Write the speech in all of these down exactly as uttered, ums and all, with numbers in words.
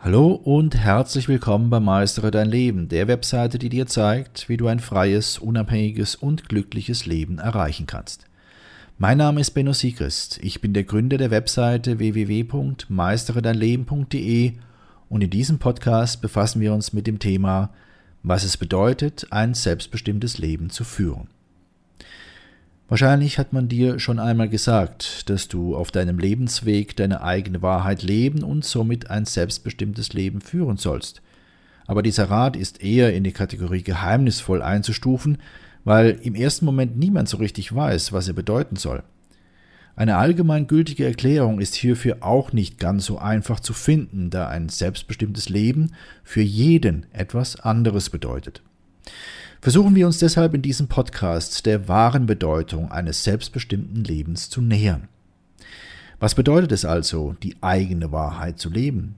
Hallo und herzlich willkommen bei Meistere dein Leben, der Webseite, die dir zeigt, wie du ein freies, unabhängiges und glückliches Leben erreichen kannst. Mein Name ist Benno Siegrist, ich bin der Gründer der Webseite w w w punkt meistere dein leben punkt d e und in diesem Podcast befassen wir uns mit dem Thema, was es bedeutet, ein selbstbestimmtes Leben zu führen. Wahrscheinlich hat man dir schon einmal gesagt, dass du auf deinem Lebensweg deine eigene Wahrheit leben und somit ein selbstbestimmtes Leben führen sollst. Aber dieser Rat ist eher in die Kategorie geheimnisvoll einzustufen, weil im ersten Moment niemand so richtig weiß, was er bedeuten soll. Eine allgemeingültige Erklärung ist hierfür auch nicht ganz so einfach zu finden, da ein selbstbestimmtes Leben für jeden etwas anderes bedeutet. Versuchen wir uns deshalb in diesem Podcast der wahren Bedeutung eines selbstbestimmten Lebens zu nähern. Was bedeutet es also, die eigene Wahrheit zu leben?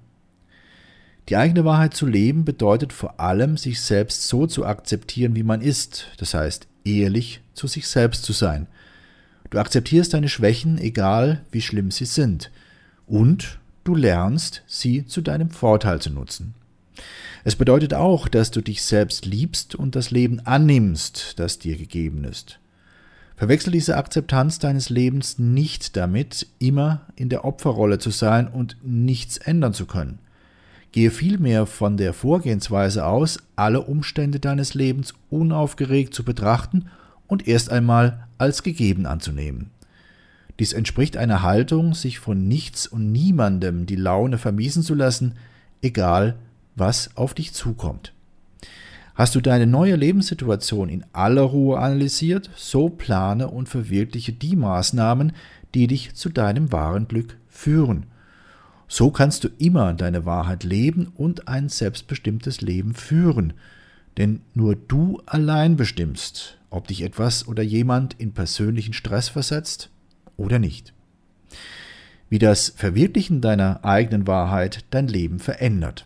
Die eigene Wahrheit zu leben bedeutet vor allem, sich selbst so zu akzeptieren, wie man ist, das heißt, ehrlich zu sich selbst zu sein. Du akzeptierst deine Schwächen, egal wie schlimm sie sind, und du lernst, sie zu deinem Vorteil zu nutzen. Es bedeutet auch, dass du dich selbst liebst und das Leben annimmst, das dir gegeben ist. Verwechsel diese Akzeptanz deines Lebens nicht damit, immer in der Opferrolle zu sein und nichts ändern zu können. Gehe vielmehr von der Vorgehensweise aus, alle Umstände deines Lebens unaufgeregt zu betrachten und erst einmal als gegeben anzunehmen. Dies entspricht einer Haltung, sich von nichts und niemandem die Laune vermiesen zu lassen, egal was auf dich zukommt. Hast du deine neue Lebenssituation in aller Ruhe analysiert, so plane und verwirkliche die Maßnahmen, die dich zu deinem wahren Glück führen. So kannst du immer deine Wahrheit leben und ein selbstbestimmtes Leben führen, denn nur du allein bestimmst, ob dich etwas oder jemand in persönlichen Stress versetzt oder nicht. Wie das Verwirklichen deiner eigenen Wahrheit dein Leben verändert.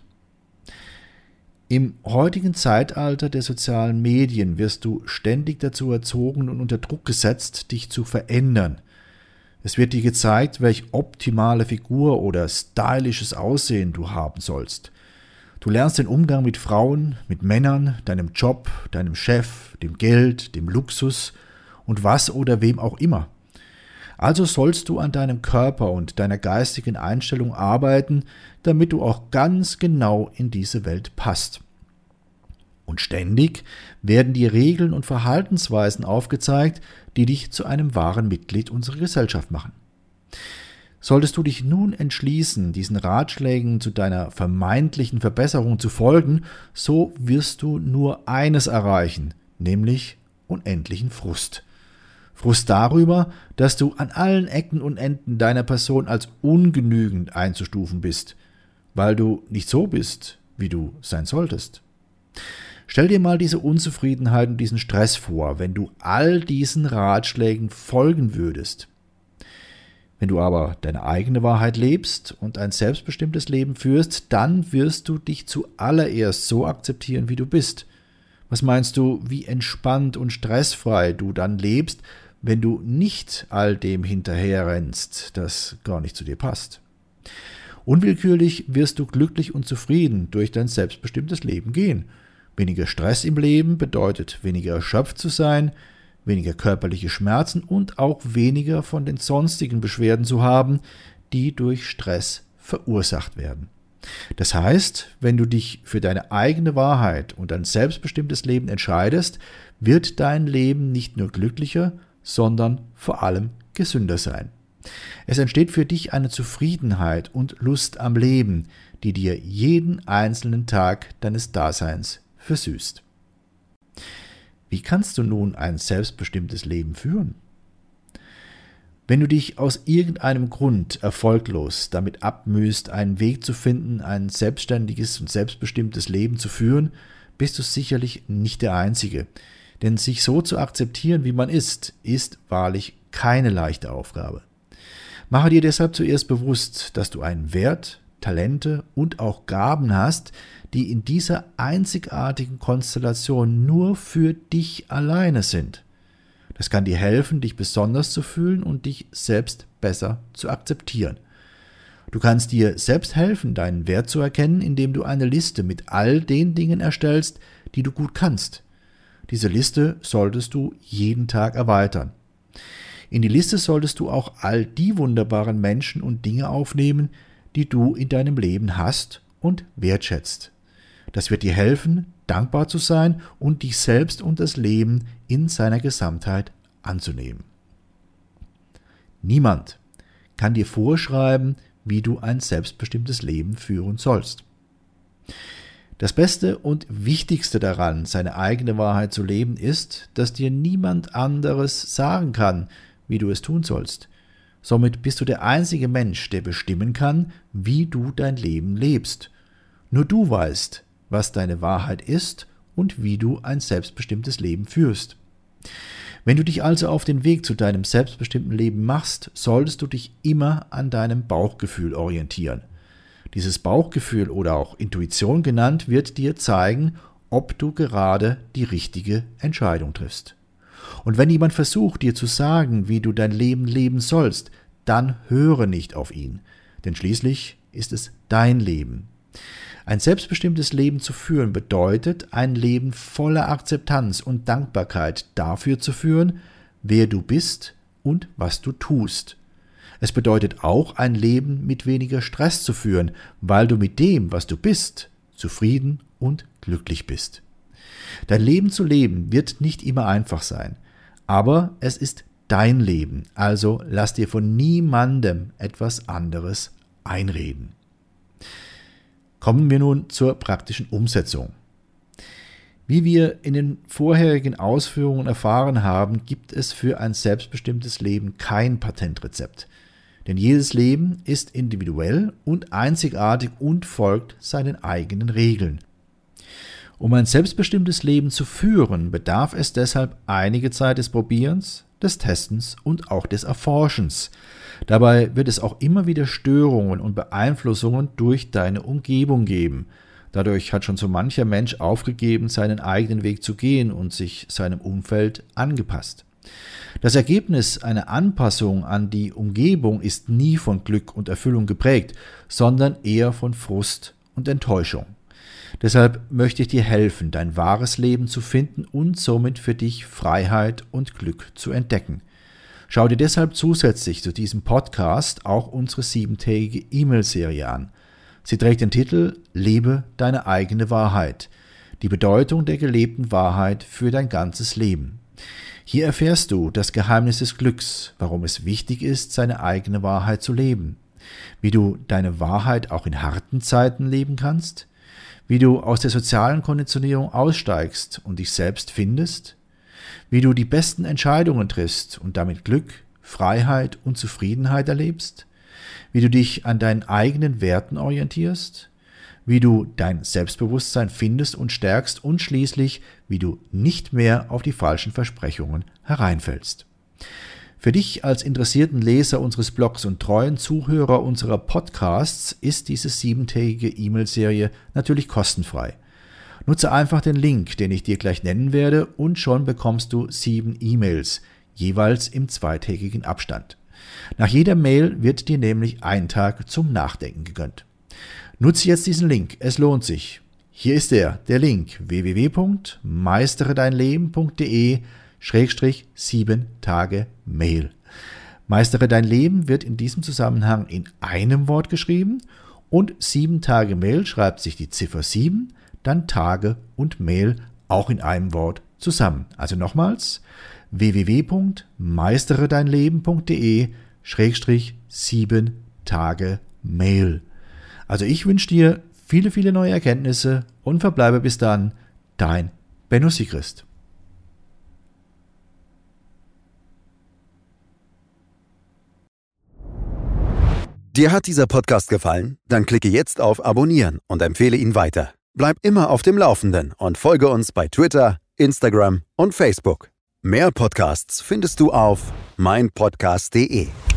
Im heutigen Zeitalter der sozialen Medien wirst du ständig dazu erzogen und unter Druck gesetzt, dich zu verändern. Es wird dir gezeigt, welche optimale Figur oder stylisches Aussehen du haben sollst. Du lernst den Umgang mit Frauen, mit Männern, deinem Job, deinem Chef, dem Geld, dem Luxus und was oder wem auch immer. Also sollst du an deinem Körper und deiner geistigen Einstellung arbeiten, damit du auch ganz genau in diese Welt passt. Und ständig werden dir Regeln und Verhaltensweisen aufgezeigt, die dich zu einem wahren Mitglied unserer Gesellschaft machen. Solltest du dich nun entschließen, diesen Ratschlägen zu deiner vermeintlichen Verbesserung zu folgen, so wirst du nur eines erreichen, nämlich unendlichen Frust. Frust darüber, dass du an allen Ecken und Enden deiner Person als ungenügend einzustufen bist, weil du nicht so bist, wie du sein solltest. Stell dir mal diese Unzufriedenheit und diesen Stress vor, wenn du all diesen Ratschlägen folgen würdest. Wenn du aber deine eigene Wahrheit lebst und ein selbstbestimmtes Leben führst, dann wirst du dich zuallererst so akzeptieren, wie du bist. Was meinst du, wie entspannt und stressfrei du dann lebst, wenn du nicht all dem hinterherrennst, das gar nicht zu dir passt? Unwillkürlich wirst du glücklich und zufrieden durch dein selbstbestimmtes Leben gehen. Weniger Stress im Leben bedeutet weniger erschöpft zu sein, weniger körperliche Schmerzen und auch weniger von den sonstigen Beschwerden zu haben, die durch Stress verursacht werden. Das heißt, wenn du dich für deine eigene Wahrheit und ein selbstbestimmtes Leben entscheidest, wird dein Leben nicht nur glücklicher, sondern vor allem gesünder sein. Es entsteht für dich eine Zufriedenheit und Lust am Leben, die dir jeden einzelnen Tag deines Daseins versüßt. Wie kannst du nun ein selbstbestimmtes Leben führen? Wenn du dich aus irgendeinem Grund erfolglos damit abmühst, einen Weg zu finden, ein selbstständiges und selbstbestimmtes Leben zu führen, bist du sicherlich nicht der Einzige. Denn sich so zu akzeptieren, wie man ist, ist wahrlich keine leichte Aufgabe. Mache dir deshalb zuerst bewusst, dass du einen Wert, Talente und auch Gaben hast, die in dieser einzigartigen Konstellation nur für dich alleine sind. Das kann dir helfen, dich besonders zu fühlen und dich selbst besser zu akzeptieren. Du kannst dir selbst helfen, deinen Wert zu erkennen, indem du eine Liste mit all den Dingen erstellst, die du gut kannst. Diese Liste solltest du jeden Tag erweitern. In die Liste solltest du auch all die wunderbaren Menschen und Dinge aufnehmen, die du in deinem Leben hast und wertschätzt. Das wird dir helfen, dankbar zu sein und dich selbst und das Leben in seiner Gesamtheit anzunehmen. Niemand kann dir vorschreiben, wie du ein selbstbestimmtes Leben führen sollst. Das Beste und Wichtigste daran, seine eigene Wahrheit zu leben, ist, dass dir niemand anderes sagen kann, wie du es tun sollst. Somit bist du der einzige Mensch, der bestimmen kann, wie du dein Leben lebst. Nur du weißt, was deine Wahrheit ist und wie du ein selbstbestimmtes Leben führst. Wenn du dich also auf den Weg zu deinem selbstbestimmten Leben machst, solltest du dich immer an deinem Bauchgefühl orientieren. Dieses Bauchgefühl oder auch Intuition genannt, wird dir zeigen, ob du gerade die richtige Entscheidung triffst. Und wenn jemand versucht, dir zu sagen, wie du dein Leben leben sollst, dann höre nicht auf ihn, denn schließlich ist es dein Leben. Ein selbstbestimmtes Leben zu führen bedeutet, ein Leben voller Akzeptanz und Dankbarkeit dafür zu führen, wer du bist und was du tust. Es bedeutet auch, ein Leben mit weniger Stress zu führen, weil du mit dem, was du bist, zufrieden und glücklich bist. Dein Leben zu leben wird nicht immer einfach sein, aber es ist dein Leben, also lass dir von niemandem etwas anderes einreden. Kommen wir nun zur praktischen Umsetzung. Wie wir in den vorherigen Ausführungen erfahren haben, gibt es für ein selbstbestimmtes Leben kein Patentrezept. Denn jedes Leben ist individuell und einzigartig und folgt seinen eigenen Regeln. Um ein selbstbestimmtes Leben zu führen, bedarf es deshalb einige Zeit des Probierens, des Testens und auch des Erforschens. Dabei wird es auch immer wieder Störungen und Beeinflussungen durch deine Umgebung geben. Dadurch hat schon so mancher Mensch aufgegeben, seinen eigenen Weg zu gehen und sich seinem Umfeld angepasst. Das Ergebnis einer Anpassung an die Umgebung ist nie von Glück und Erfüllung geprägt, sondern eher von Frust und Enttäuschung. Deshalb möchte ich dir helfen, dein wahres Leben zu finden und somit für dich Freiheit und Glück zu entdecken. Schau dir deshalb zusätzlich zu diesem Podcast auch unsere siebentägige E-Mail-Serie an. Sie trägt den Titel »Lebe deine eigene Wahrheit – Die Bedeutung der gelebten Wahrheit für dein ganzes Leben«. Hier erfährst du das Geheimnis des Glücks, warum es wichtig ist, seine eigene Wahrheit zu leben, wie du deine Wahrheit auch in harten Zeiten leben kannst, wie du aus der sozialen Konditionierung aussteigst und dich selbst findest, wie du die besten Entscheidungen triffst und damit Glück, Freiheit und Zufriedenheit erlebst, wie du dich an deinen eigenen Werten orientierst, wie du dein Selbstbewusstsein findest und stärkst und schließlich, wie du nicht mehr auf die falschen Versprechungen hereinfällst. Für dich als interessierten Leser unseres Blogs und treuen Zuhörer unserer Podcasts ist diese siebentägige E-Mail-Serie natürlich kostenfrei. Nutze einfach den Link, den ich dir gleich nennen werde, und schon bekommst du sieben E-Mails, jeweils im zweitägigen Abstand. Nach jeder Mail wird dir nämlich ein Tag zum Nachdenken gegönnt. Nutze jetzt diesen Link, es lohnt sich. Hier ist er, der Link w w w punkt meistere dein leben punkt de Schrägstrich sieben Tage Mail. Meistere dein Leben wird in diesem Zusammenhang in einem Wort geschrieben und sieben Tage Mail schreibt sich die Ziffer sieben, dann Tage und Mail auch in einem Wort zusammen. Also nochmals w w w punkt meistere dein leben punkt de Schrägstrich sieben Tage Mail. Also ich wünsche dir viele, viele neue Erkenntnisse und verbleibe bis dann, dein Benno Siegrist. Dir hat dieser Podcast gefallen? Dann klicke jetzt auf Abonnieren und empfehle ihn weiter. Bleib immer auf dem Laufenden und folge uns bei Twitter, Instagram und Facebook. Mehr Podcasts findest du auf mein podcast punkt de.